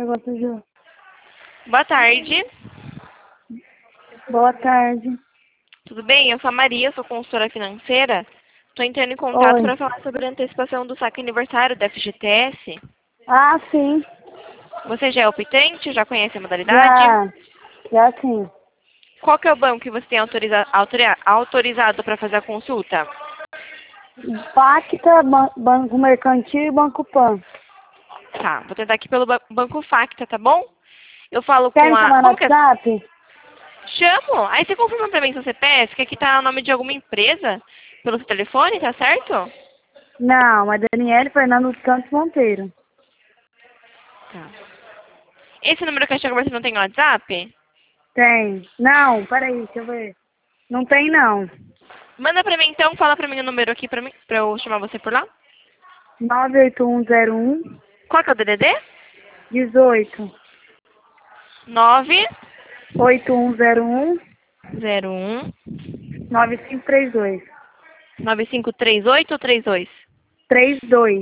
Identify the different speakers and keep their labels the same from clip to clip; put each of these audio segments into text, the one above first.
Speaker 1: negócio do jogo.
Speaker 2: Boa tarde.
Speaker 1: Boa tarde.
Speaker 2: Tudo bem? Eu sou a Maria, sou consultora financeira. Estou entrando em contato para falar sobre a antecipação do saque aniversário da FGTS.
Speaker 1: Ah, sim.
Speaker 2: Você já é optante? Já conhece a modalidade?
Speaker 1: Já sim.
Speaker 2: Qual que é o banco que você tem autorizado para fazer a consulta?
Speaker 1: Pacta, Banco Mercantil e Banco Pan.
Speaker 2: Tá, vou tentar aqui pelo Banco Facta, tá bom? Eu falo
Speaker 1: Quer
Speaker 2: com
Speaker 1: me
Speaker 2: a...
Speaker 1: chamar no
Speaker 2: Como que é?
Speaker 1: WhatsApp?
Speaker 2: Chamo! Aí você confirma pra mim seu CPF, que aqui tá o nome de alguma empresa pelo seu telefone, tá certo?
Speaker 1: Não, é Daniele Fernando dos Santos Monteiro.
Speaker 2: Tá. Esse número que a gente conversa não tem no WhatsApp?
Speaker 1: Tem. Não, peraí, deixa eu ver. Não tem, não.
Speaker 2: Manda pra mim então, fala pra mim o número aqui pra mim, pra eu chamar você por lá.
Speaker 1: 98101
Speaker 2: Qual que é o DDD?
Speaker 1: 18
Speaker 2: 9
Speaker 1: 8101
Speaker 2: 01
Speaker 1: 9532.
Speaker 2: 9538 ou 32?
Speaker 1: 32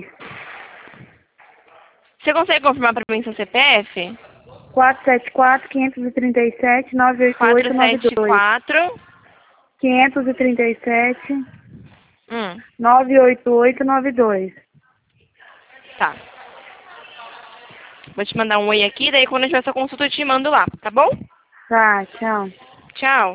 Speaker 2: Você consegue confirmar pra mim seu CPF?
Speaker 1: 474 537 98892.
Speaker 2: 474.
Speaker 1: 537
Speaker 2: Hum,
Speaker 1: 98892.
Speaker 2: tá. Vou te mandar um oi aqui, daí quando eu tiver essa consulta eu te mando lá, tá bom?
Speaker 1: Tá, tchau.
Speaker 2: Tchau.